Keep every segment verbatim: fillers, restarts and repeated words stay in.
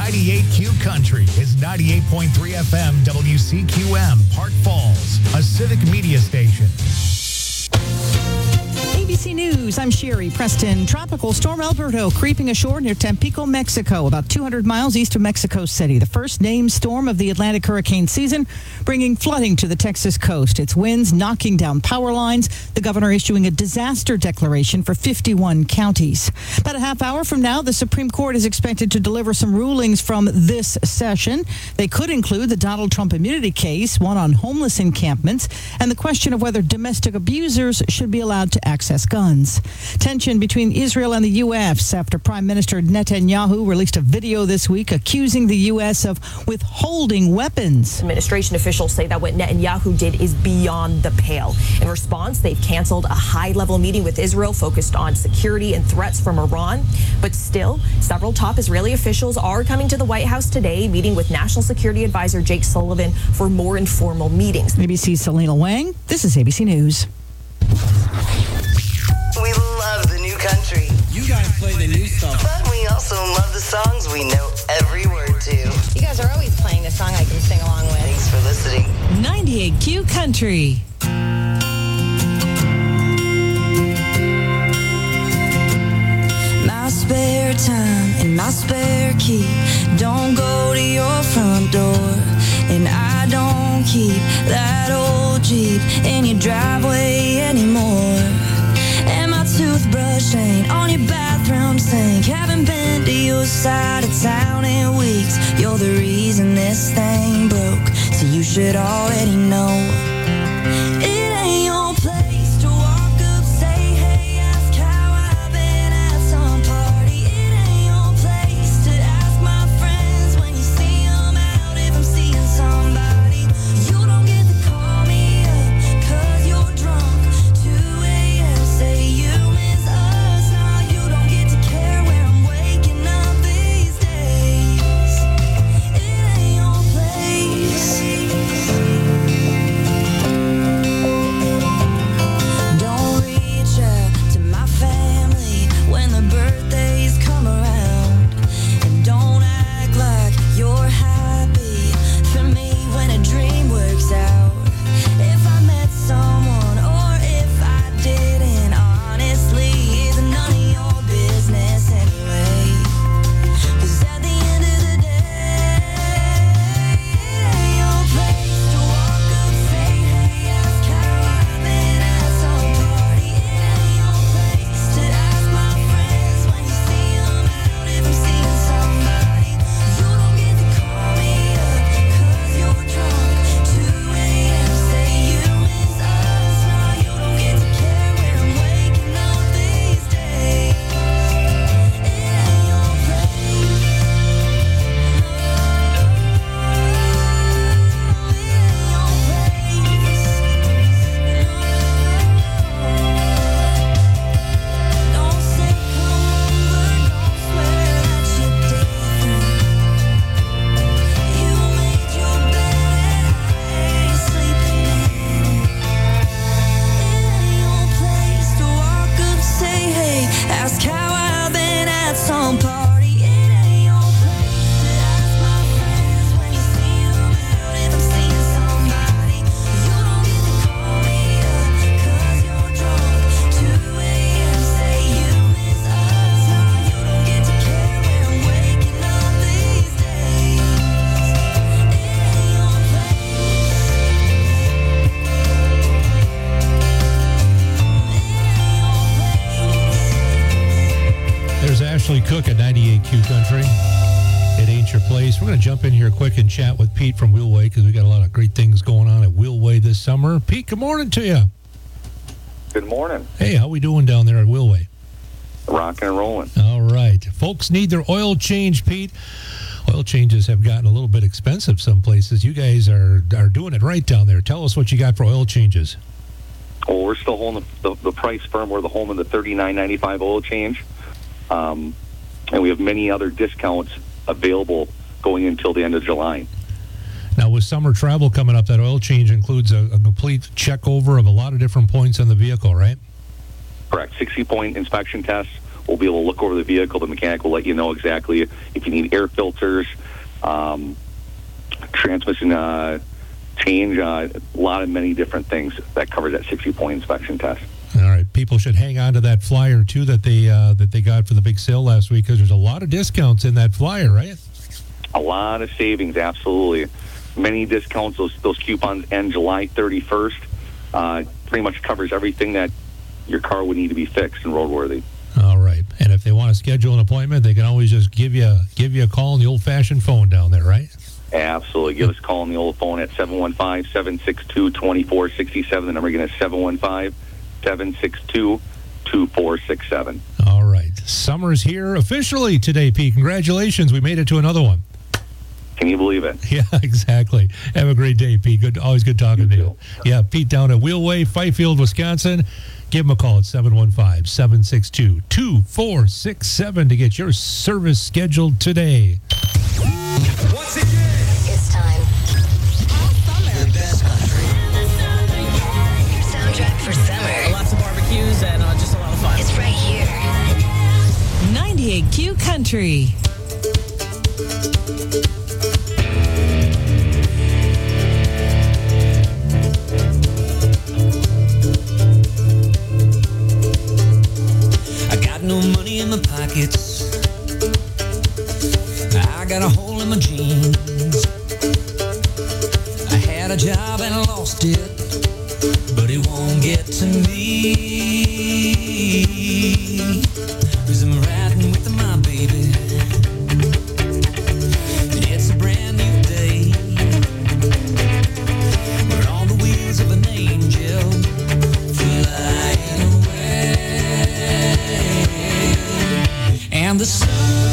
ninety-eight Q Country is ninety-eight point three F M W C Q M, Park Falls, a civic media station. A B C News, I'm Sherry Preston. Tropical storm Alberto creeping ashore near Tampico, Mexico, about two hundred miles east of Mexico City. The first named storm of the Atlantic hurricane season, bringing flooding to the Texas coast. Its winds knocking down power lines. The governor issuing a disaster declaration for fifty-one counties. About a half hour from now, the Supreme Court is expected to deliver some rulings from this session. They could include the Donald Trump immunity case, one on homeless encampments, and the question of whether domestic abusers should be allowed to access guns. Tension between Israel and the U S after Prime Minister Netanyahu released a video this week accusing the U S of withholding weapons. Administration officials say that what Netanyahu did is beyond the pale. In response, they've canceled a high-level meeting with Israel focused on security and threats from Iran. But still, several top Israeli officials are coming to the White House today, meeting with National Security Advisor Jake Sullivan for more informal meetings. A B C's Selena Wang. This is A B C News. We love the new country. You guys play the new stuff. But we also love the songs we know every word to. You guys are always playing the song I can sing along with. Thanks for listening. ninety-eight Q Country. My spare time and my spare key don't go to your front door. And I don't keep that old Jeep in your driveway anymore. And my toothbrush ain't on your bathroom sink. Haven't been to your side of town in weeks. You're the reason this thing broke, so you should already know. It ain't your place to walk up, say hey, ask how I've been at some party. It ain't your place to ask my friends when you see them out if I'm seeing somebody. You don't get to call me up cause you're drunk. two a.m. say you miss us. Now you don't get to care where I'm waking up these days. It ain't your place. Don't reach out to my family when the birthdays come around. And don't act like you're happy for me when a dream works out. If I met someone or if I didn't, honestly, it's none of your business anyway. 'Cause at the end of the day, it ain't your place to walk up, say hey, ask how I've been at some party. It ain't your place to ask my friends when you see them out if I'm seeing somebody. You don't get to call me up cause you're drunk. two a.m. say you miss us. Now you don't get to care where I'm waking up these days. It ain't your place. Don't say come over, don't swear that you're different. You made your bed and I ain't sleeping in it. It ain't your place to walk up, say hey, ask how I've been at some party. It ain't your place to ask my friends when you see them out if I'm seeing somebody. You don't get to call me up cause you're drunk. two a.m. say you miss us. Now you don't get to care where I'm waking up these days. It ain't your place. There's Ashley Cook at ninety-eight Q Country. It ain't your place. We're going to jump in here quick and chat with Pete from Wheelway because we got a lot of great things going on at Wheelway this summer. Pete, good morning to you. Good morning. Hey, how we doing down there at Wheelway? Rocking and rolling. All right. Folks need their oil change, Pete. Oil changes have gotten a little bit expensive some places. You guys are, are doing it right down there. Tell us what you got for oil changes. Well, we're still holding the, the, the price firm. We're the home of the thirty-nine ninety-five oil change. Um, and we have many other discounts available going until the end of July. Now, with summer travel coming up, that oil change includes a, a complete check over of a lot of different points on the vehicle, right? Correct. sixty-point inspection tests we'll be able to look over the vehicle. The mechanic will let you know exactly if you need air filters, um, transmission uh, change, uh, a lot of many different things that covers that sixty-point inspection test. All right, people should hang on to that flyer too that they uh, that they got for the big sale last week, because there's a lot of discounts in that flyer, right? A lot of savings, absolutely. Many discounts. Those those coupons end July thirty-first. Uh, pretty much covers everything that your car would need to be fixed and roadworthy. All right, and if they want to schedule an appointment, they can always just give you give you a call on the old-fashioned phone down there, right? Absolutely. Give us a call on the old phone at seven one five, seven six two, two four six seven. The number again is seven one five, seven six two, two four six seven. All right. Summer's here officially today, Pete. Congratulations. We made it to another one. Can you believe it? Yeah, exactly. Have a great day, Pete. Good, always good talking you to you. Yeah, Pete down at Wheelway, Fifield, Wisconsin. Give him a call at seven one five, seven six two, two four six seven to get your service scheduled today. Once again, it's time. All summer. The best country. Your soundtrack for summer. Lots of barbecues and uh, just a lot of fun. It's right here. ninety-eight Q Country. I got no money in my pockets. I got a hole in my jeans. I had a job and I lost it, but it won't get to me. 'Cause I'm riding with my baby, and it's a brand new day. We're on the wheels of an angel, flying away. And the sun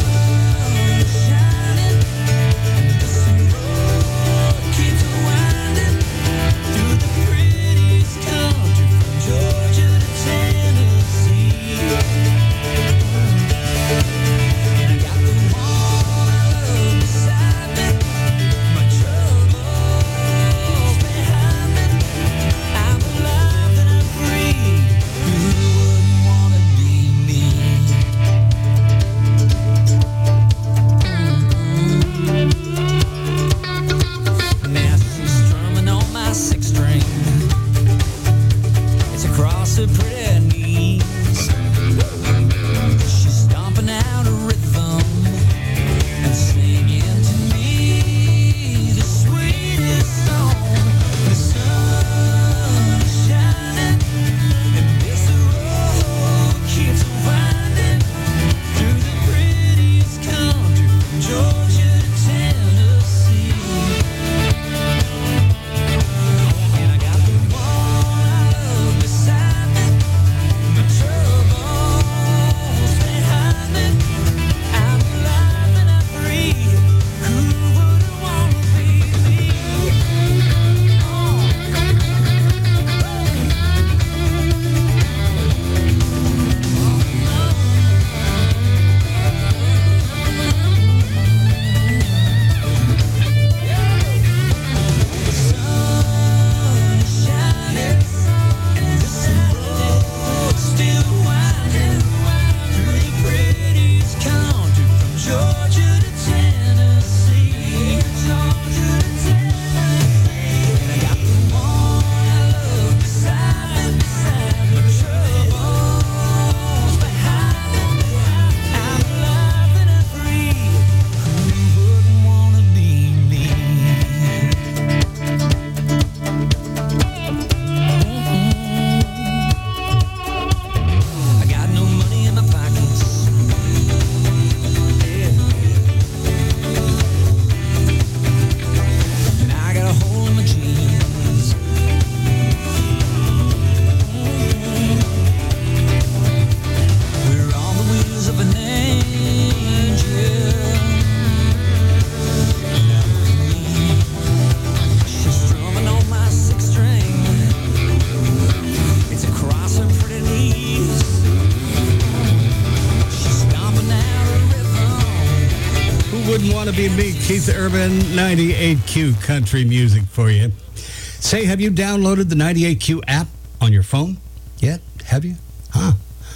Be me, Keith Urban, ninety-eight Q Country Music for you. Say, have you downloaded the ninety-eight Q app on your phone yet? Have you? Huh?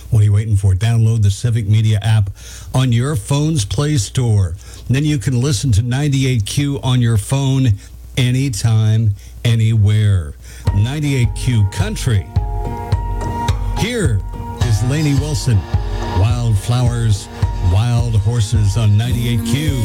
What are you waiting for? Download the Civic Media app on your phone's Play Store. And then you can listen to ninety-eight Q on your phone anytime, anywhere. ninety-eight Q Country. Here is Lainey Wilson. Wildflowers, Wild Horses on ninety-eight Q.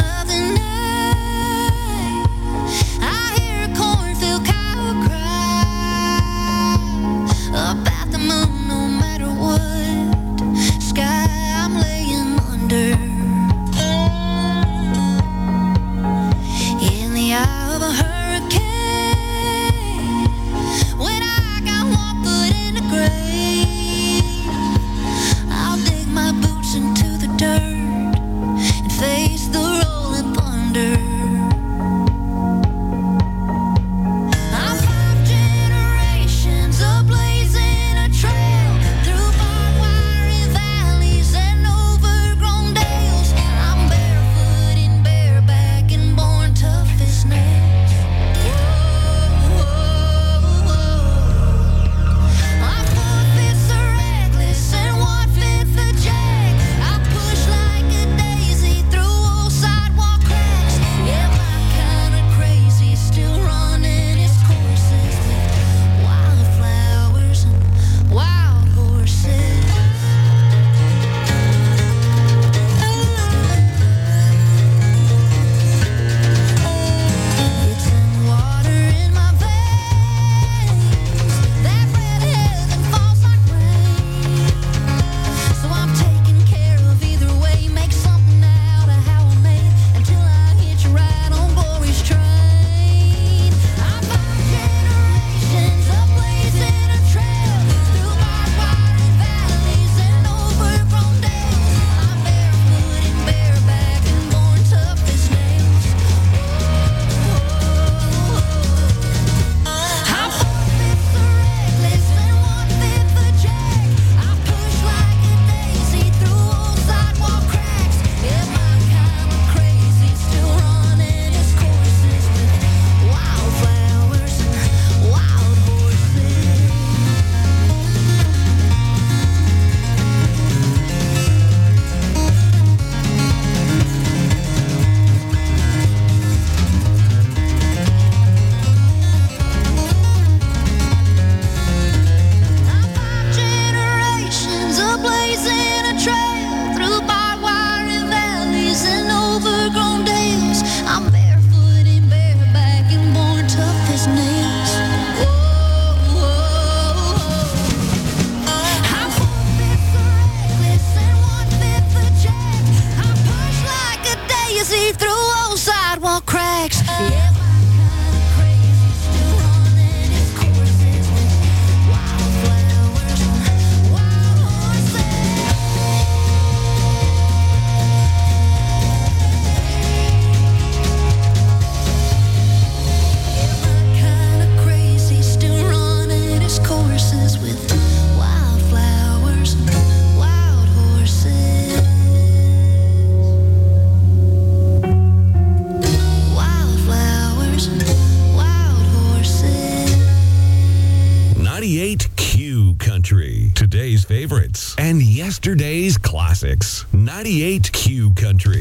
And yesterday's classics. ninety-eight Q Country.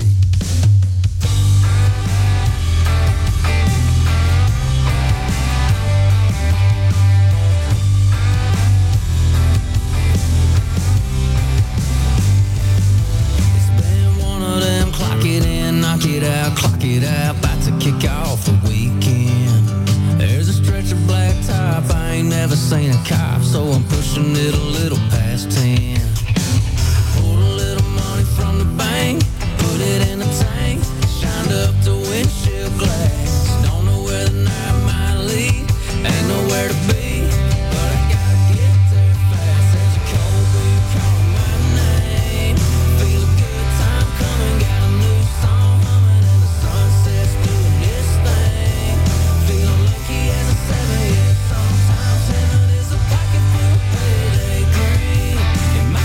It's been one of them clock it in, knock it out, clock it out, about to kick off the weekend. There's a stretch of black top, I ain't never seen a cop, so I'm pushing it a little past ten. Pulled a little money from the bank, put it in the tank, shined up the windshield glass. Don't know where the night might lead, ain't nowhere to be, but I gotta get there fast. There's a cold beer calling my name, feel a good time coming, got a new song humming, and the sunset's doing this thing. Feeling lucky as a seven, yeah, sometimes heaven is a pocket full of payday green. In my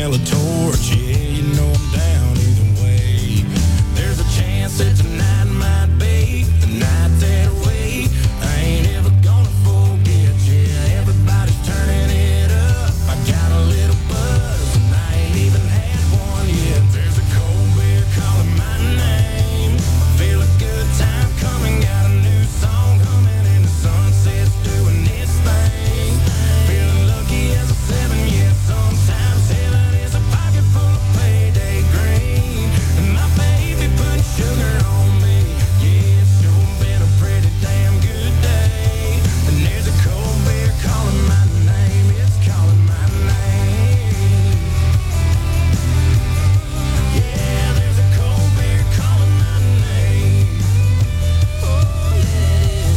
smell a torch. Yeah, you know I'm down either way. There's a chance that tonight might be the night that we I ain't ever gonna forget. Yeah, everybody's turning it up. I got a little buzz and I ain't even had one yet. There's a cold beer calling my name. Feel a good time coming, got a new song coming in the sunset's doing its thing. Feeling lucky as a seven, yeah, sometimes heaven is a pocket full of payday green. And my baby putting sugar on me, yeah, it's sure been a pretty damn good day. And there's a cold beer calling my name, it's calling my name. Yeah, there's a cold beer calling my name. Oh yeah.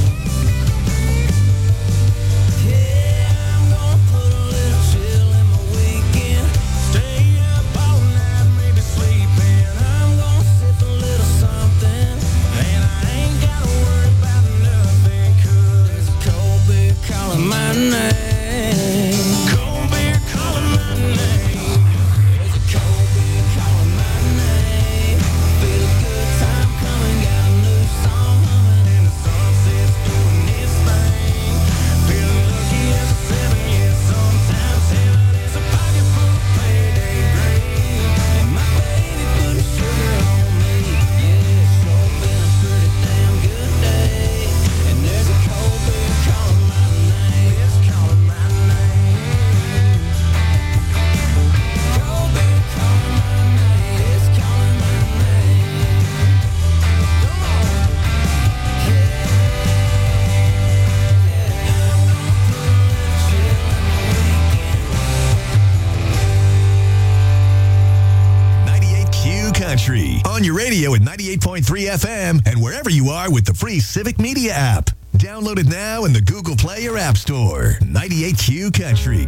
Yeah, I'm gonna put a little chill in my weekend. Stay up all night, maybe sleeping. I'm gonna sip a little something, and I ain't gotta worry about nothing, 'cause there's a cold beer calling my name. Cold beer calling my name. There's a cold beer calling my name. Feel a good time coming, got a new song humming, and the sunset's doing its thing. Feeling lucky as a seven, yeah, sometimes heaven is a pocket full of payday green. And my baby putting sugar on me, yeah, it's sure been a pretty damn good day. And there's a cold beer calling my name, it's calling my name. Cold beer calling my name, it's calling my name. Come on. ninety-eight Q Country. On your radio at ninety-eight point three F M and wherever you are with the free Civic Media app. Download it now in the Google Play or App Store. ninety-eight Q Country.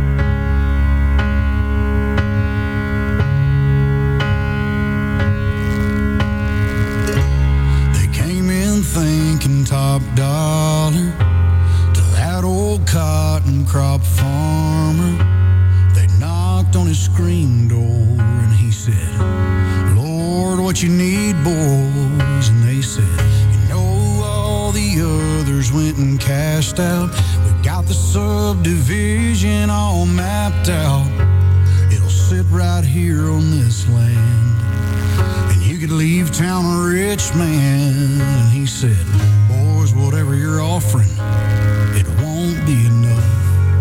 They came in thinking top dollar to that old cotton crop farmer. They knocked on his screen door and he said, Lord, what you need, boys? And they said, you know, all the others went and cashed out. We got the subdivision all mapped out. It'll sit right here on this land, and you could leave town a rich man. And he said, boys, whatever you're offering, it won't be enough.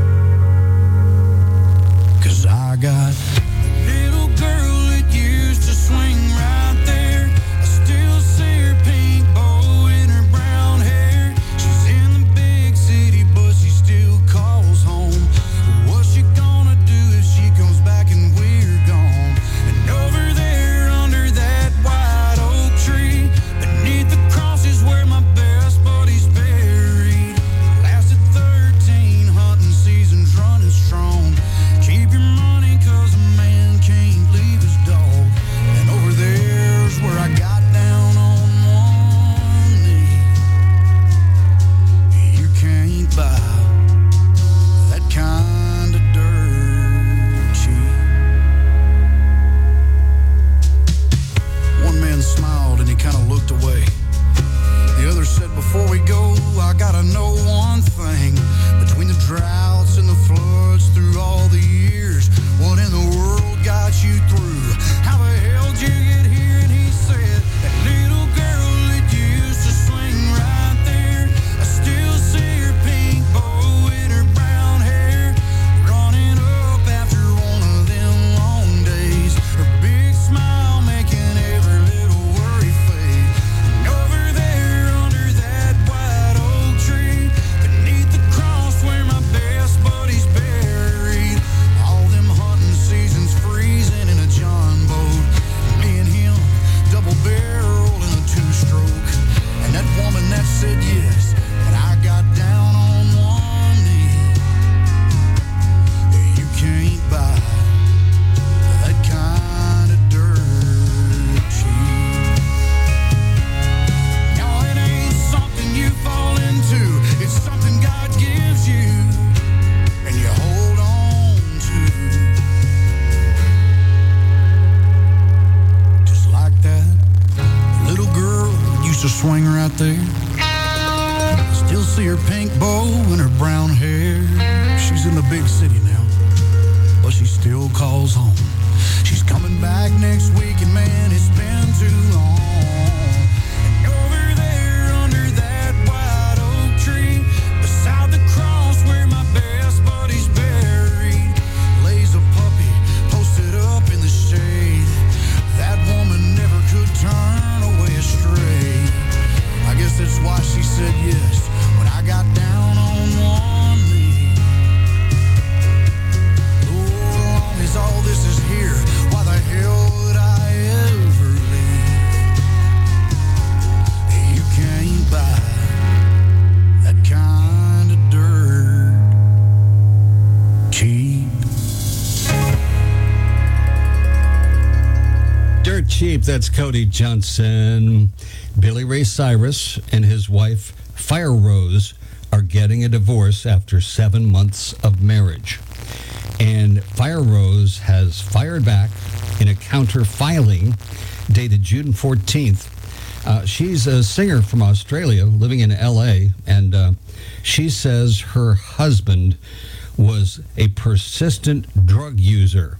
'Cause I got a little girl that used to swing right there. I still see her pink bow in her brown hair. She's in the big city, but she still calls home. What's she gonna do if she comes back and we're gone? And over there under that white oak tree, beneath the cross is where my best buddy's buried. Lasted thirteen there. Still see her pink bow and her brown hair. She's in the big city now, but she still calls home. She's coming back next week, and man, it's been too long. And over there under that white oak tree, beside the cross where my best buddy's buried, lays a puppy posted up in the shade. That woman never could turn away astray. I guess that's why she said yes when I got down on one knee. Oh, long as all this is here, why the hell would I ever leave? You can't buy that kind of dirt cheap. Dirt cheap, that's Cody Johnson. Billy Ray Cyrus and his wife, Fire Rose, are getting a divorce after seven months of marriage. And Fire Rose has fired back in a counter filing dated June fourteenth. Uh, she's a singer from Australia living in L A, and uh, she says her husband was a persistent drug user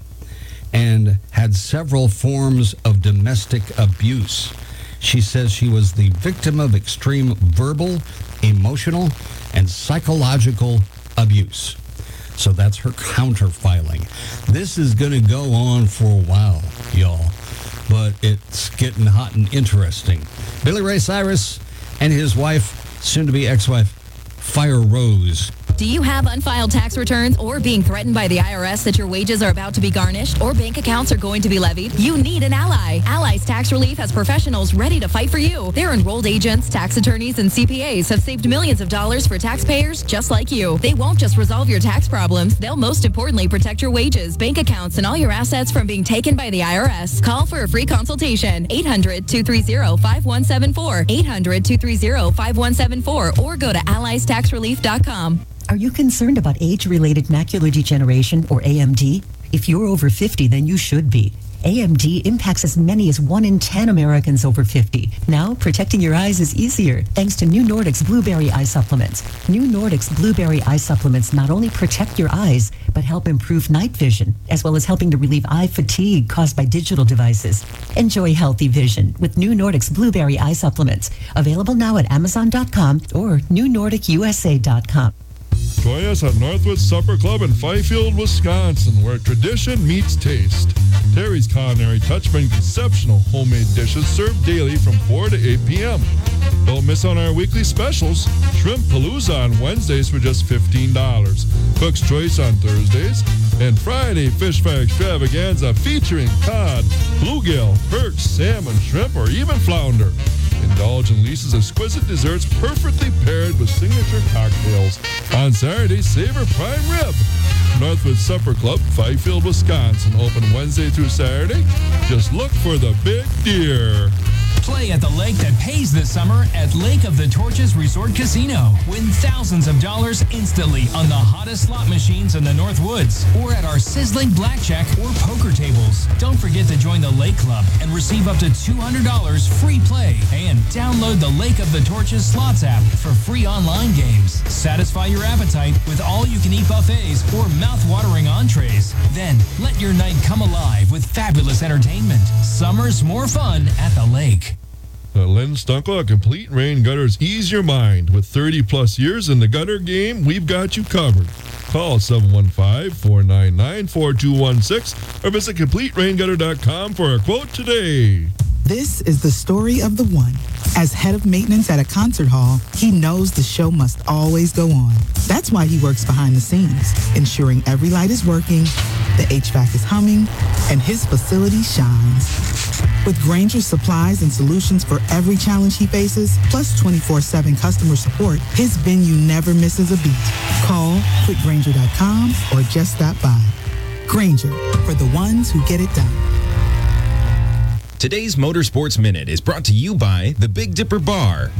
and had several forms of domestic abuse. She says she was the victim of extreme verbal, emotional, and psychological abuse. So that's her counter-filing. This is going to go on for a while, y'all, but it's getting hot and interesting. Billy Ray Cyrus and his wife, soon-to-be ex-wife, Fire Rose. Do you have unfiled tax returns or being threatened by the I R S that your wages are about to be garnished or bank accounts are going to be levied? You need an ally. Allies Tax Relief has professionals ready to fight for you. Their enrolled agents, tax attorneys, and C P As have saved millions of dollars for taxpayers just like you. They won't just resolve your tax problems. They'll most importantly protect your wages, bank accounts, and all your assets from being taken by the I R S. Call for a free consultation. eight hundred, two three zero, five one seven four. eight hundred, two three zero, five one seven four or go to allies tax relief dot com. Are you concerned about age-related macular degeneration, or A M D? If you're over fifty, then you should be. A M D impacts as many as one in ten Americans over fifty. Now, protecting your eyes is easier thanks to New Nordic's Blueberry Eye Supplements. New Nordic's Blueberry Eye Supplements not only protect your eyes, but help improve night vision, as well as helping to relieve eye fatigue caused by digital devices. Enjoy healthy vision with New Nordic's Blueberry Eye Supplements. Available now at amazon dot com or new nordic u s a dot com. Join us at Northwood Supper Club in Fifield, Wisconsin, where tradition meets taste. Terry's Culinary Touch brings exceptional homemade dishes served daily from four to eight p.m. Don't miss on our weekly specials. Shrimp Palooza on Wednesdays for just fifteen dollars. Cook's Choice on Thursdays. And Friday Fish Fry Extravaganza featuring cod, bluegill, perch, salmon, shrimp, or even flounder. Indulge in Lisa's exquisite desserts perfectly paired with signature cocktails. On Saturday, savor prime rib. Northwood Supper Club, Fifield, Wisconsin. Open Wednesday through Saturday. Just look for the big deer. Play at the lake that pays this summer at Lake of the Torches Resort Casino. Win thousands of dollars instantly on the hottest slot machines in the North Woods or at our sizzling blackjack or poker tables. Don't forget to join the Lake Club and receive up to two hundred dollars free play and download the Lake of the Torches Slots app for free online games. Satisfy your appetite with all-you-can-eat buffets or mouth-watering entrees. Then let your night come alive with fabulous entertainment. Summer's more fun at the lake. Uh, Len Stunkel, a complete rain gutters ease your mind. With thirty plus years in the gutter game, we've got you covered. Call seven one five, four nine nine, four two one six or visit complete rain gutter dot com for a quote today. This is the story of the one. As head of maintenance at a concert hall, he knows the show must always go on. That's why he works behind the scenes, ensuring every light is working, the H V A C is humming, and his facility shines. With Grainger's supplies and solutions for every challenge he faces, plus twenty-four seven customer support, his venue never misses a beat. Call quick grainger dot com or just stop by. Grainger, for the ones who get it done. Today's Motorsports Minute is brought to you by the Big Dipper Bar.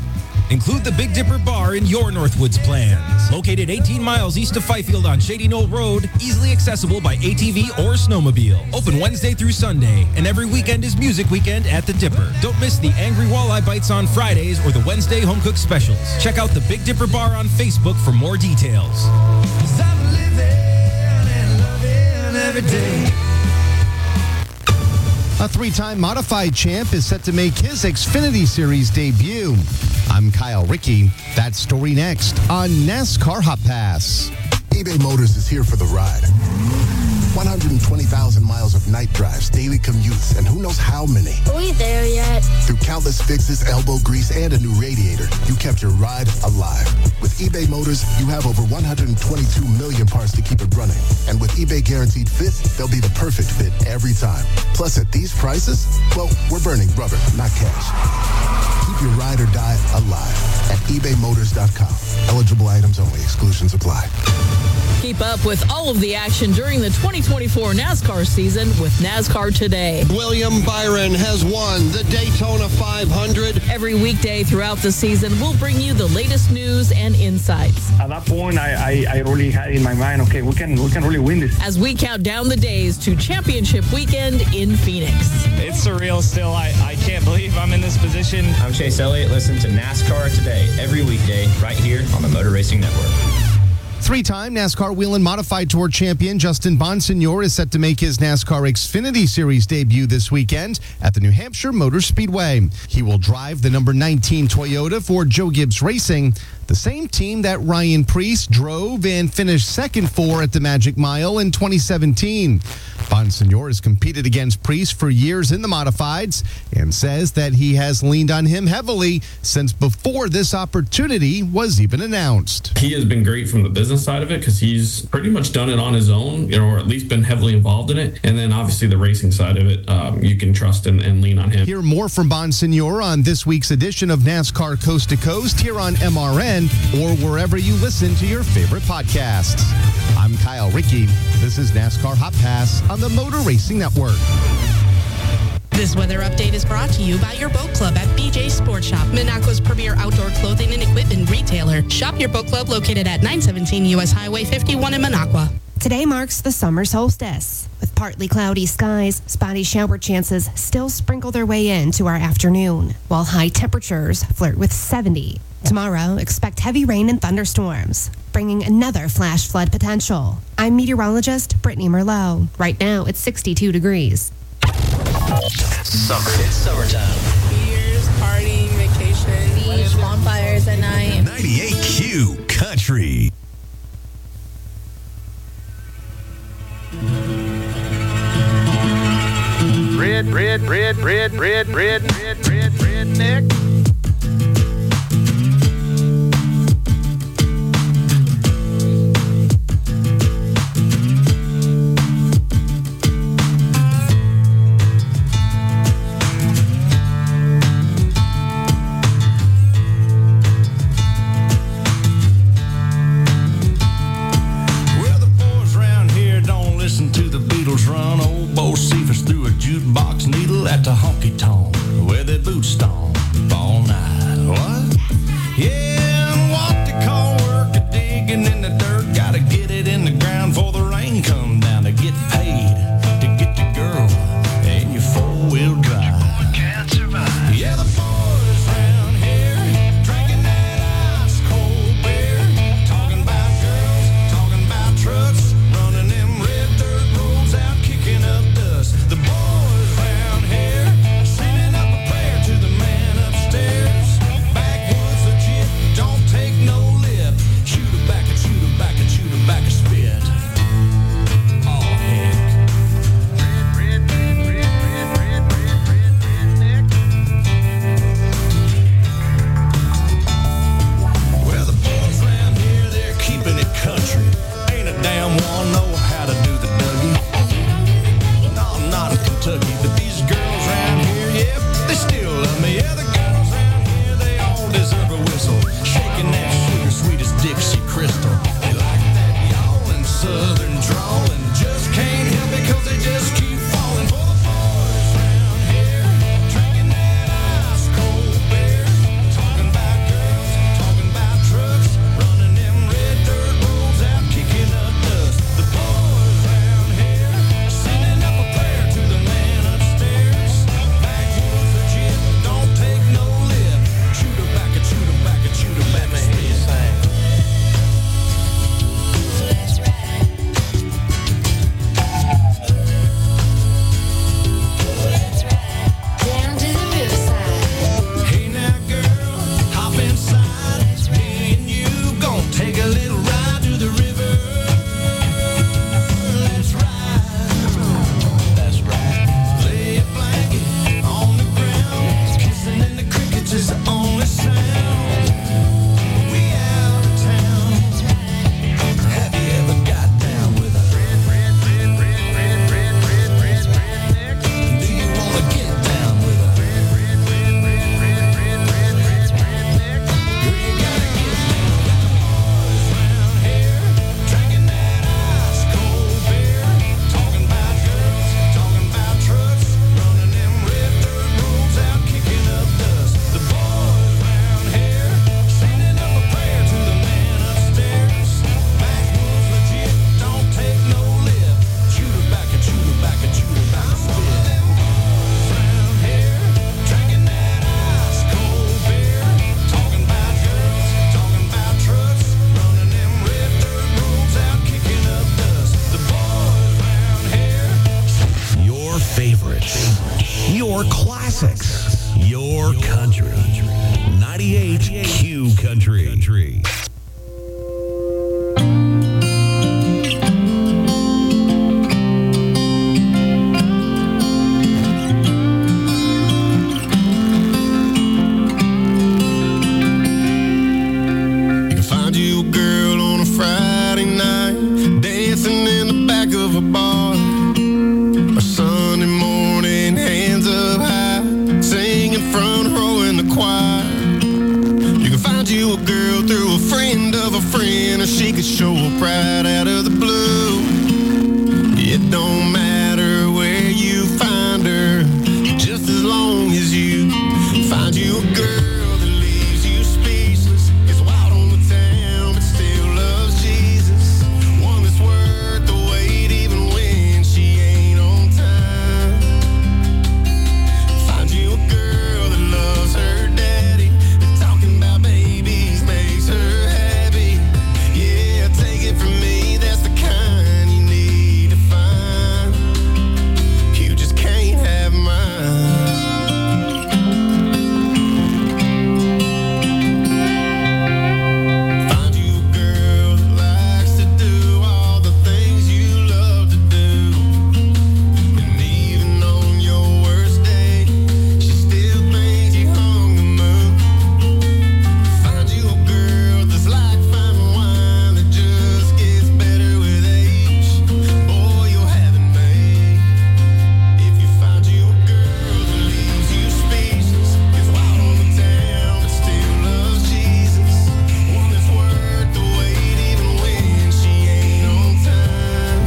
Include the Big Dipper Bar in your Northwoods plans. Located eighteen miles east of Fifield on Shady Knoll Road, easily accessible by A T V or snowmobile. Open Wednesday through Sunday, and every weekend is Music Weekend at the Dipper. Don't miss the Angry Walleye Bites on Fridays or the Wednesday Home Cook Specials. Check out the Big Dipper Bar on Facebook for more details. Every day. A three-time modified champ is set to make his Xfinity Series debut. I'm Kyle Rickey. That story next on NASCAR Hot Pass. eBay Motors is here for the ride. one hundred twenty thousand miles of night drives, daily commutes, and who knows how many. Are we there yet? Through countless fixes, elbow grease, and a new radiator, you kept your ride alive. With eBay Motors, you have over one hundred twenty-two million parts to keep it running. And with eBay Guaranteed Fit, they'll be the perfect fit every time. Plus, at these prices, well, we're burning rubber, not cash. Keep your ride or die alive at ebay motors dot com. Eligible items only. Exclusions apply. Keep up with all of the action during the twenty twenty-four NASCAR season with NASCAR Today. William Byron has won the Daytona five hundred. Every weekday throughout the season, we'll bring you the latest news and insights. At that point, I, I, I really had in my mind, okay, we can we can really win this. As we count down the days to championship weekend in Phoenix. It's surreal still. I, I can't believe I'm in this position. I'm Chase Elliott. Listen to NASCAR Today every weekday right here on the Motor Racing Network. Three-time NASCAR Wheel and Modified Tour champion Justin Bonsignor is set to make his NASCAR Xfinity Series debut this weekend at the New Hampshire Motor Speedway. He will drive the number nineteen Toyota for Joe Gibbs Racing, the same team that Ryan Preece drove and finished second for at the Magic Mile in twenty seventeen. Bonsignor has competed against Preece for years in the modifieds and says that he has leaned on him heavily since before this opportunity was even announced. He has been great from the business side of it because he's pretty much done it on his own, you know, or at least been heavily involved in it. And then obviously the racing side of it, um, you can trust and, and lean on him. Hear more from Bonsignor on this week's edition of NASCAR Coast to Coast here on M R N or wherever you listen to your favorite podcasts. I'm Kyle Rickey. This is NASCAR Hot Pass on the Motor Racing Network. This weather update is brought to you by your boat club at B J Sports Shop, Minocqua's premier outdoor clothing and equipment retailer. Shop your boat club located at nine seventeen U S Highway fifty-one in Minocqua. Today marks the summer solstice. With partly cloudy skies, spotty shower chances still sprinkle their way into our afternoon, while high temperatures flirt with seventy. Tomorrow, expect heavy rain and thunderstorms, bringing another flash flood potential. I'm meteorologist Brittany Merlot. Right now, it's sixty-two degrees. Summer. It's summertime. Beers, partying, vacation, beach, bonfires at night. ninety-eight Q Country. Red, red, red, red, red, red, red, red, redneck. At the honky tonk where they boot stomp all night. What? Yeah, and what they call work at digging in the dirt. Gotta get it in the ground before the rain come down to get paid to get the girl in your four wheel drive. Can't survive. Yeah, the boys round here drinking that ice cold beer, talking about girls, talking about trucks, running them red dirt roads out, kicking up dust. The boys round here sending up a prayer to the man favorites, your classics, your country. ninety-eight Q Country. She could show up right out of the blue. It don't matter where you find her, just as long as you find you a girl that leaves you speechless. Is wild on the town, but still loves Jesus. One that's worth the wait, even when she ain't on time. Find you a girl that loves her daddy, and talking about babies makes her happy. Yeah, take it from me, that's the kind you need to find. You just can't have mine. Find you a girl that likes to do all the things you love to do. And even on your worst day, she still thinks you hung the moon. Find you a girl that's like fine wine that just gets better with age. Boy, you'll have it made. If you find you a girl that leaves you speechless, gets wild on the town but still loves Jesus. One that's worth the wait even when she ain't on time.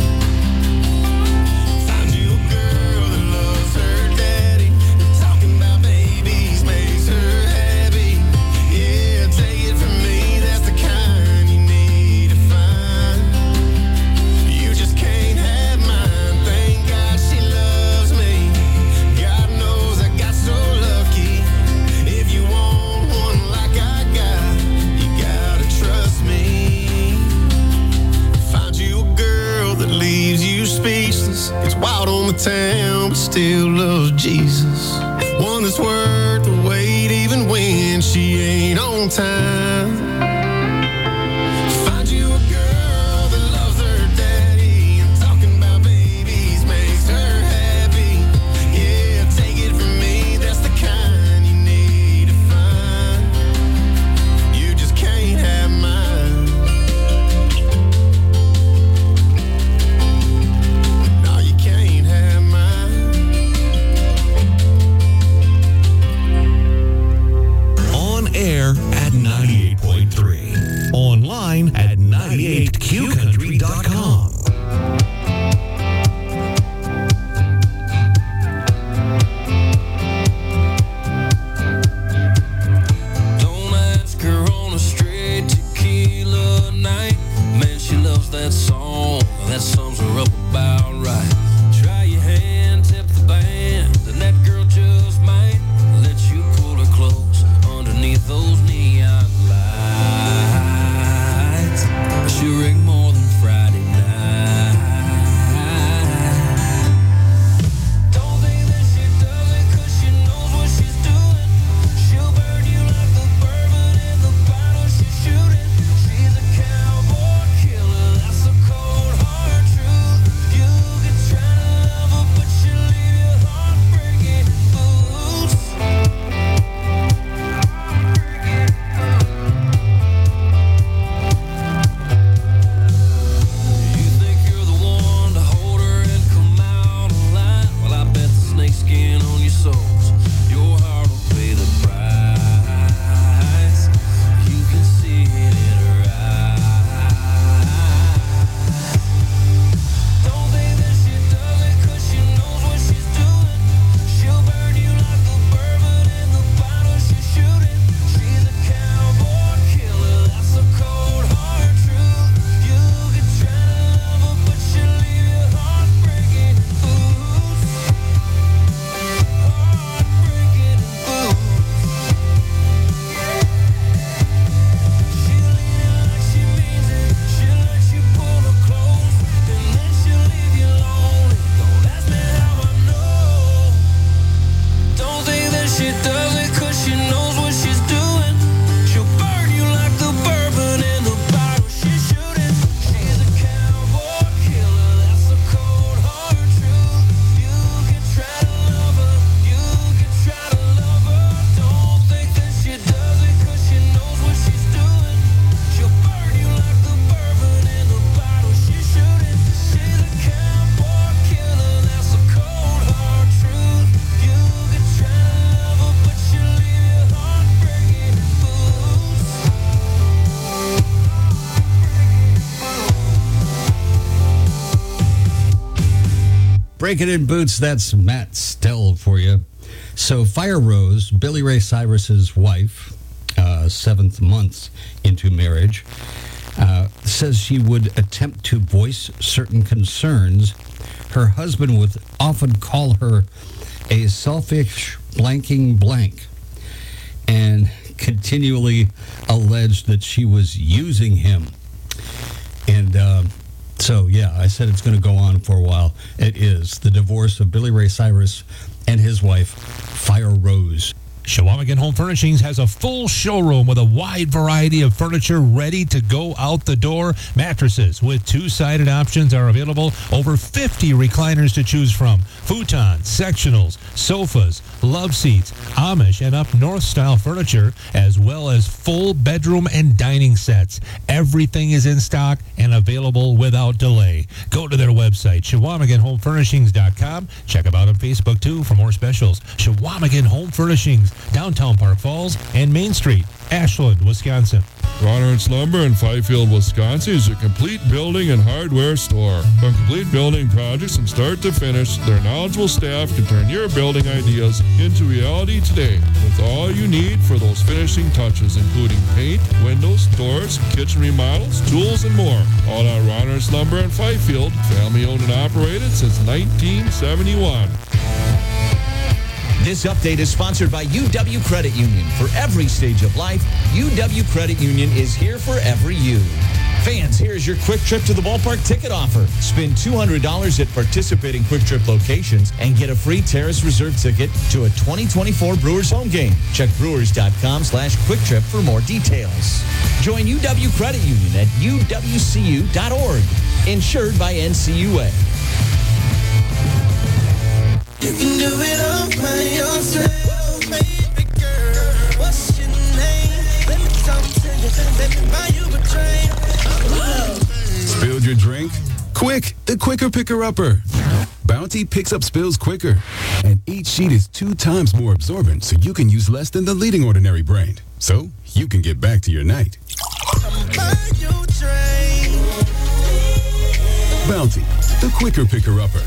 Find you a girl that loves her daddy, and talking about babies makes her happy. Yeah, take it from me, that's the kind you need to find. You just can't have mine. Thank God she loves me. God knows I got so lucky. If you want one like I got, you gotta trust me. Find you a girl that leaves you speechless. It's wild on the town, but still loves Jesus. One that's worth the wait, even when she ain't on time. Find you a girl that loves her daddy, and talking about babies makes her happy. Yeah, take it from me, that's the kind you need to find. You just can't have mine. No, you can't have mine. On air at ninety-eight point Break It in Boots, that's Matt Stell for you. So Fire Rose, Billy Ray Cyrus's wife, uh, seventh month into marriage, uh, says she would attempt to voice certain concerns. Her husband would often call her a selfish blanking blank and continually alleged that she was using him. And uh, so, yeah, I said it's going to go on for a while. It is. The divorce of Billy Ray Cyrus and his wife, Fire Rose. Chequamegon Home Furnishings has a full showroom with a wide variety of furniture ready to go out the door. Mattresses with two-sided options are available. Over fifty recliners to choose from. Futons, sectionals, sofas, love seats, Amish and up north style furniture, as well as full bedroom and dining sets. Everything is in stock and available without delay. Go to their website, Chequamegon Home Furnishings dot com. Check them out on Facebook, too, for more specials. Chequamegon Home Furnishings, downtown Park Falls and Main Street, Ashland, Wisconsin. Ronard's Lumber in Fifield, Wisconsin is a complete building and hardware store. From complete building projects from start to finish, their knowledgeable staff can turn your building ideas into reality today with all you need for those finishing touches, including paint, windows, doors, kitchen remodels, tools, and more. All at Ronard's Lumber in Fifield, family owned and operated since nineteen seventy-one. This update is sponsored by U W Credit Union. For every stage of life, U W Credit Union is here for every you. Fans, here's your Quick Trip to the Ballpark ticket offer. Spend two hundred dollars at participating Quick Trip locations and get a free Terrace Reserve ticket to a twenty twenty-four Brewers home game. Check brewers.com slash quick trip for more details. Join U W Credit Union at U W C U dot org. Insured by N C U A. You can do it all by yourself, baby girl. What's your name? Let me talk to you. Let me buy you a drink. Spilled your drink? Quick, the Quicker Picker-Upper. Bounty picks up spills quicker, and each sheet is two times more absorbent, so you can use less than the leading ordinary brand. So you can get back to your night. Buy you a drink. Bounty, the Quicker Picker-Upper.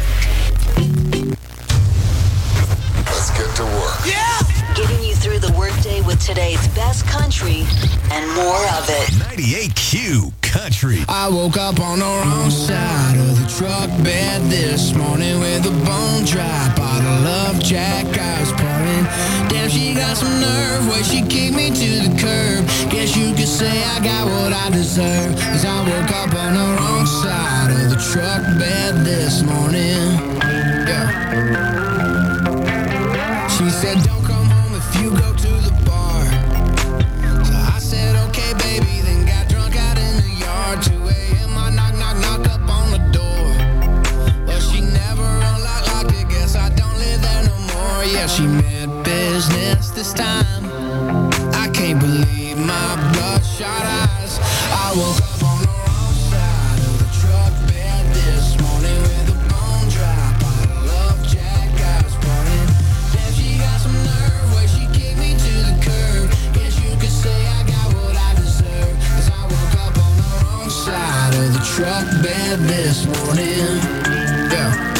Let's get to work. Yeah! Getting you through the workday with today's best country and more of it. ninety-eight Q Country. I woke up on the wrong side of the truck bed this morning with a bone dry bottle of Jack I was pouring. Damn, she got some nerve where she kicked me to the curb. Guess you could say I got what I deserve. Cause I woke up on the wrong side of the truck bed this morning. Yeah. She said, don't come home if you go to the bar. So I said, okay, baby, then got drunk out in the yard. two a.m. I knock, knock, knock up on the door. But she never unlocked, locked it. Guess I don't live there no more. Yeah, she meant business this time. I can't believe my bloodshot eyes. I woke up on the wrong side of the truck bed this morning with a bone dry bottle of Jack I was pouring. Damn, she got some nerve where she kicked me to the curb. Guess you could say I got what I deserve. Cause I woke up on the wrong side of the truck bed this morning. Yeah.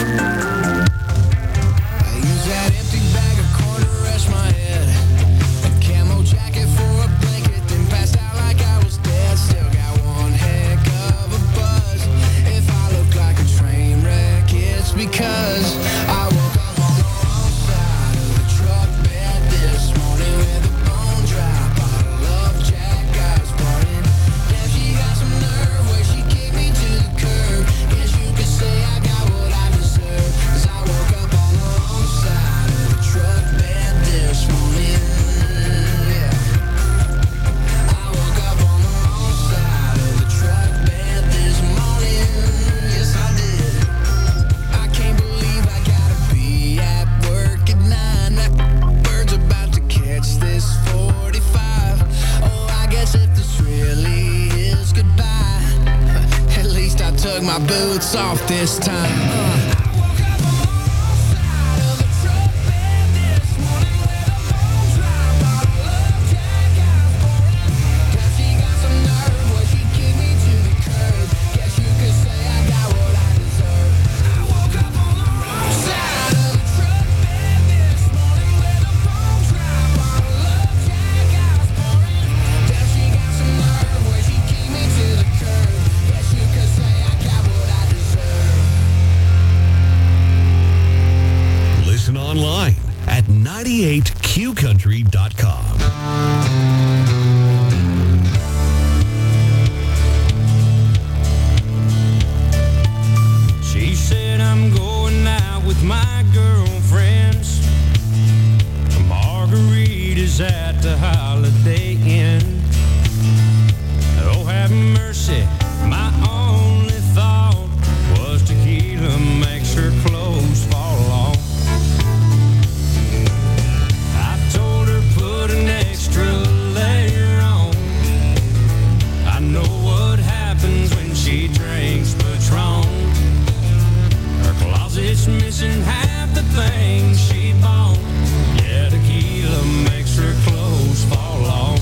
I use that empty bag of corn to rest my head. A camo jacket for a blanket, then passed out like I was dead. Still got one heck of a buzz. If I look like a train wreck, it's because I woke up on the wrong side of the truck bed this morning with a bone dry bottle of Jack I was pouring. Damn, she got some nerve where she kicked me to the curb. Guess you could say I got what I deserve. Cause I woke up on the wrong side of the truck bed this morning. Yeah. I woke up on the wrong side of the truck bed this morning. Yes, I did. I can't believe I gotta be at work at nine. That bird's about to catch this forty-five. Oh, I guess if this really is goodbye, at least I took my boots off this time. Uh. She got some nerve where she kicked me to the curb. Guess you could say I got what I deserve. I woke up on the ninety-eight Q country dot com. She said I'm going out with my girlfriends. Margaritas at the Holiday Inn. Oh, have mercy, my only thought was tequila makes her clothes fall off. I told her put an extra layer on. I know what happens when she drinks Patron. Her closet's missing half the things she bought. Yeah, tequila makes her clothes fall off.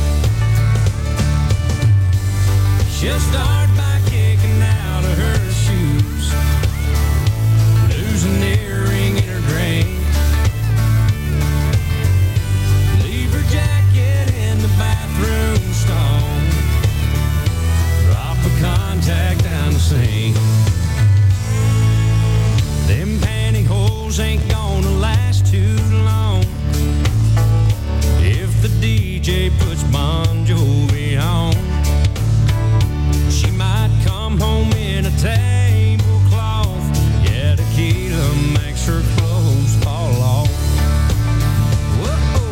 She'll start by kicking out of her shoes, lose an earring in her drink, leave her jacket in the bathroom stall, drop a contact down the sink. Them pantyhose ain't gonna last too long if the D J puts Bon Jovi on. She might come home in a tablecloth. Yeah, tequila makes her clothes fall off. Whoa.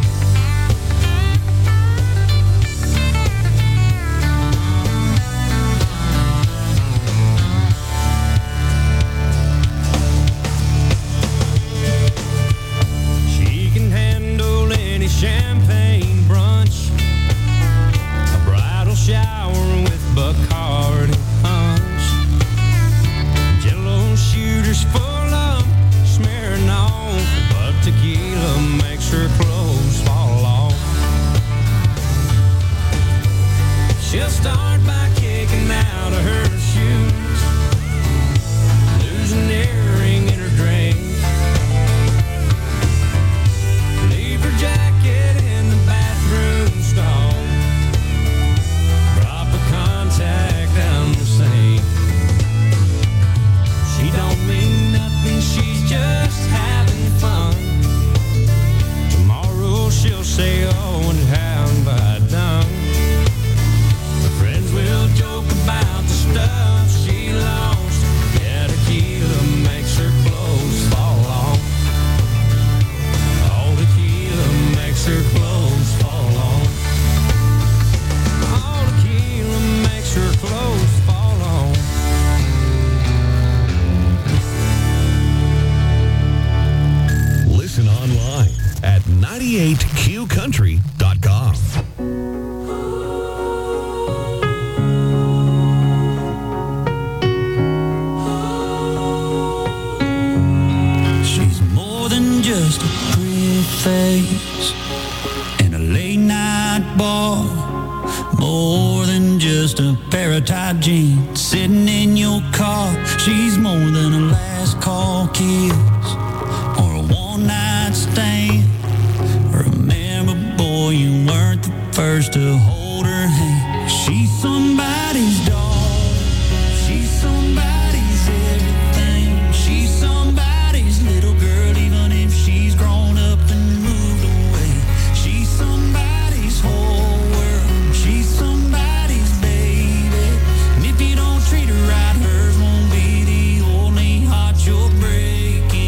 She can handle any champagne brunch, a bridal shower with Bacardi punch, Jello shooters full of smearing on, but tequila makes her clothes fall off. She'll start by kicking out of her shoes, lose an earring in her drink, leave her jacket in the bathroom stall, drop a contact down the sink. She don't mean nothing, she's just having fun. Tomorrow she'll say, oh, and how have I done? Her friends will joke about the stuff she lost. Yeah, tequila makes her clothes fall off. Oh, tequila makes her clothes fall off. Oh, tequila makes her clothes fall off. Listen online at ninety-eight Q country dot com. She's more than just a pretty face in a late night bar, more than just a pair of tight jeans sitting in your car. She's more than a last call kiss or a one night stand. Remember, boy, you weren't the first to hold her hand. She's somebody's dog. She's somebody's everything. She's somebody's little girl, even if she's grown up and moved away. She's somebody's whole world. She's somebody's baby. And if you don't treat her right, hers won't be the only heart you'll break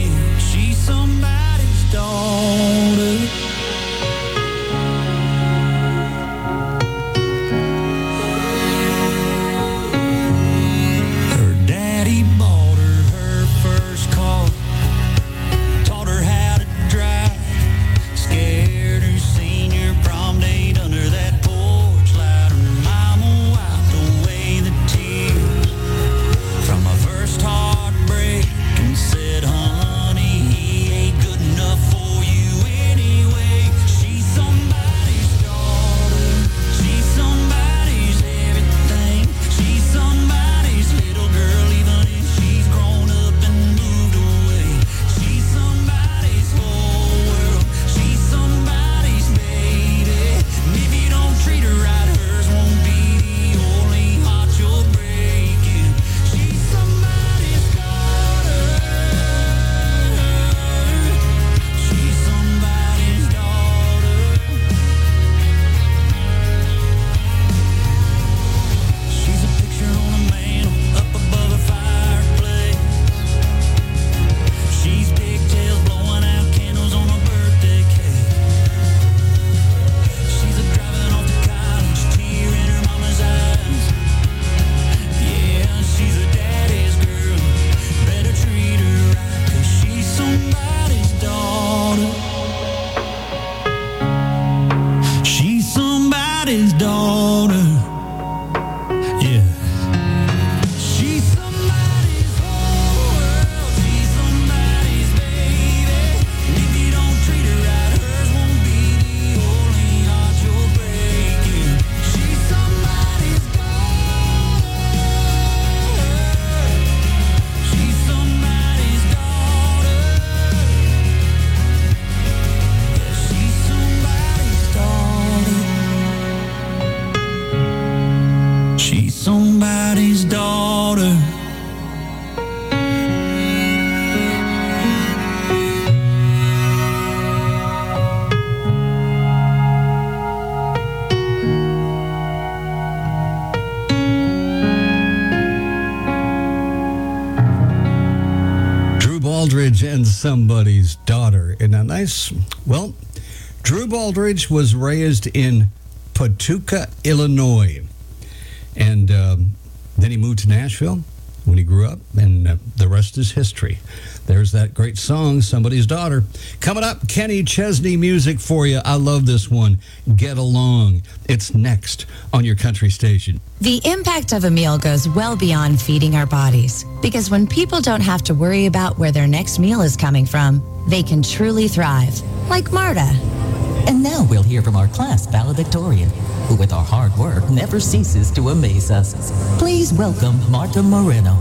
Baldridge and Somebody's Daughter. And a nice, well, Drew Baldridge was raised in Pawtucket, Illinois. And um, then he moved to Nashville when he grew up, and uh, the rest is history. There's that great song, Somebody's Daughter. Coming up, Kenny Chesney music for you. I love this one, Get Along. It's next on your country station. The impact of a meal goes well beyond feeding our bodies, because when people don't have to worry about where their next meal is coming from, they can truly thrive, like Marta. And now we'll hear from our class valedictorian, who with our hard work never ceases to amaze us. Please welcome Marta Moreno.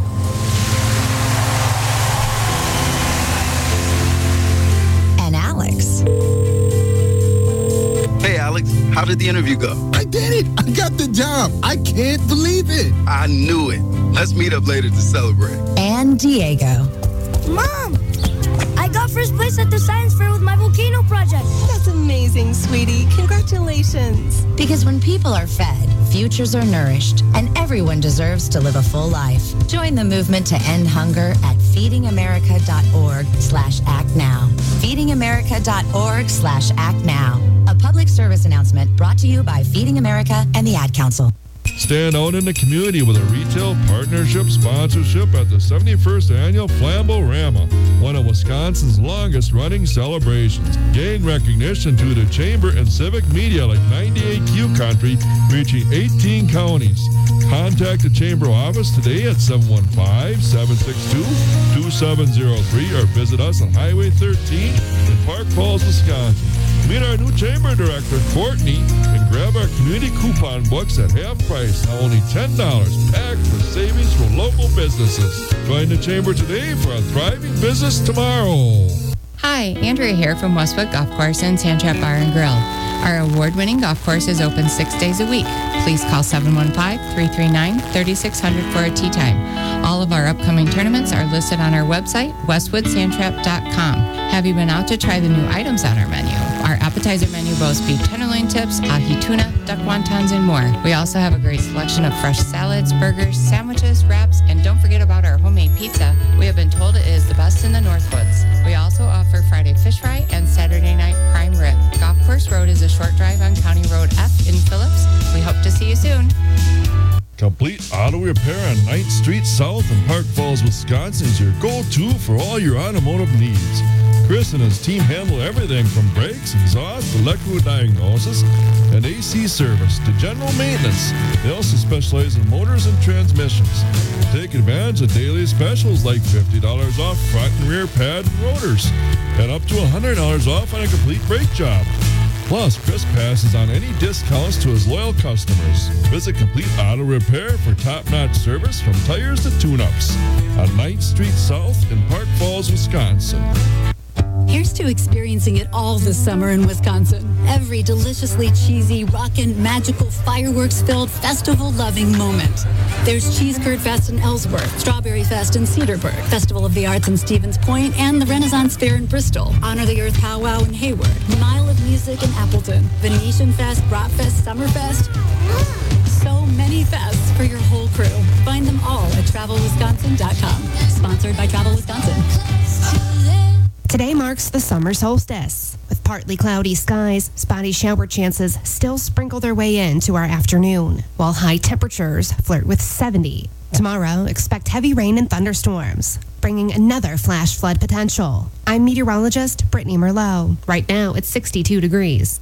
And Alex. Hey, Alex, how did the interview go? I did it. I got the job. I can't believe it. I knew it. Let's meet up later to celebrate. And Diego. Mom, I got first place at the science fair with my volcano project. That's amazing, sweetie. Congratulations. Because when people are fed, futures are nourished, and everyone deserves to live a full life. Join the movement to end hunger at feedingamerica.org slash act now. feedingamerica.org slash act now. A public service announcement brought to you by Feeding America and the Ad Council. Stand out in the community with a retail partnership sponsorship at the seventy-first Annual Flambo-Rama, one of Wisconsin's longest-running celebrations. Gain recognition to the chamber and civic media like ninety-eight Q Country, reaching eighteen counties. Contact the chamber office today at seven one five, seven six two, two seven zero three or visit us on Highway thirteen in Park Falls, Wisconsin. Meet our new chamber director, Courtney, and grab our community coupon books at half price, now only ten dollars, packed with savings for local businesses. Join the chamber today for a thriving business tomorrow. Hi, Andrea here from Westwood Golf Course and Sand Trap Bar and Grill. Our award-winning golf course is open six days a week. Please call seven one five, three three nine, three six zero zero for a tee time. All of our upcoming tournaments are listed on our website, westwood sand trap dot com. Have you been out to try the new items on our menu? Our appetizer menu boasts beef tenderloin tips, ahi tuna, duck wontons, and more. We also have a great selection of fresh salads, burgers, sandwiches, wraps, and don't forget about our homemade pizza. We have been told it is the best in the Northwoods. We also offer Friday fish fry and Saturday night prime rib. Golf Course Road is a short drive on County Road F in Phillips. We hope to see you soon. Complete Auto Repair on ninth Street South in Park Falls, Wisconsin is your go-to for all your automotive needs. Chris and his team handle everything from brakes, exhaust, electrical diagnosis, and A C service to general maintenance. They also specialize in motors and transmissions. Take advantage of daily specials like fifty dollars off front and rear pad and rotors, and up to one hundred dollars off on a complete brake job. Plus, Chris passes on any discounts to his loyal customers. Visit Complete Auto Repair for top-notch service from tires to tune-ups on ninth Street South in Park Falls, Wisconsin. Here's to experiencing it all this summer in Wisconsin. Every deliciously cheesy, rockin', magical, fireworks-filled, festival-loving moment. There's Cheese Curd Fest in Ellsworth, Strawberry Fest in Cedarburg, Festival of the Arts in Stevens Point, and the Renaissance Fair in Bristol, Honor the Earth Powwow in Hayward, Mile of Music in Appleton, Venetian Fest, Bratfest, Summerfest. So many fests for your whole crew. Find them all at travel wisconsin dot com. Sponsored by Travel Wisconsin. Today marks the summer solstice. With partly cloudy skies, spotty shower chances still sprinkle their way into our afternoon, while high temperatures flirt with seventy. Tomorrow, expect heavy rain and thunderstorms, bringing another flash flood potential. I'm meteorologist Brittany Merlot. Right now, it's sixty-two degrees.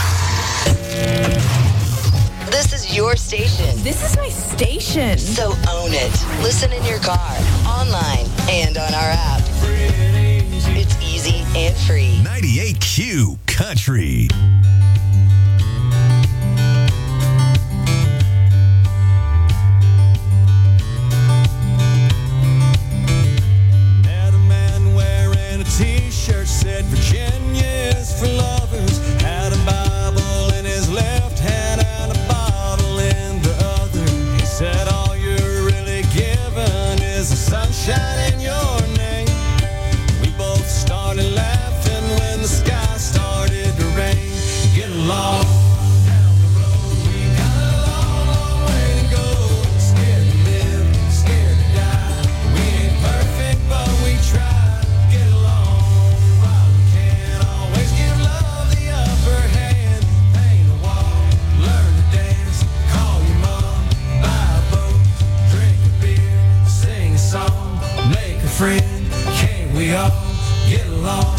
This is your station. This is my station. So own it. Listen in your car, online, and on our app. It's easy and free. ninety-eight Q Country. Met a man wearing a t-shirt said Virginia is for lovers. Had a Bible in his left hand and a bottle in the other. He said all you're really given is the sunshine in your name. We both started laughing when the sky started to rain. Get all get along?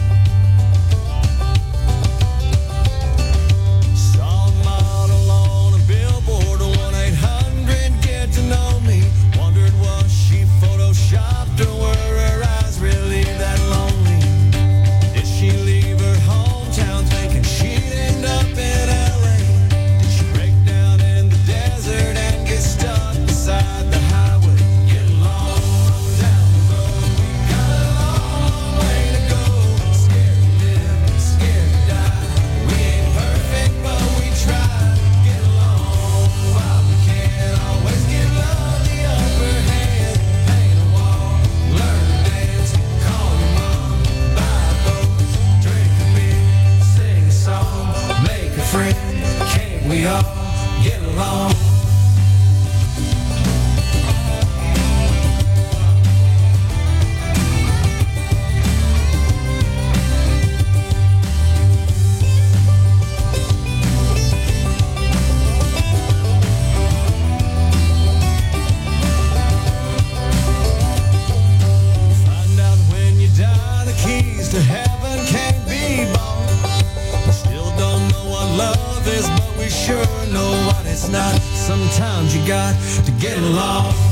Saw a model on a billboard, one eight hundred get to know me. Wondered was she photoshopped or were her eyes really that lonely? Did she leave her hometown thinking she'd end up in L A? Did she break down in the desert and get stuck beside the highway? Get along down the road, we got a long way to go. Scared to live, scared to die. We ain't perfect, but we try. Get along while we can. Always give love the upper hand. Paint a wall, learn to dance. Call your mom, buy a boat, drink a beer, sing a song, make a friend. Can't we all get along? Find out when you die, the keys to heaven can't be bought. We still don't know what love is, but we sure know what it's not. Sometimes you got to get along.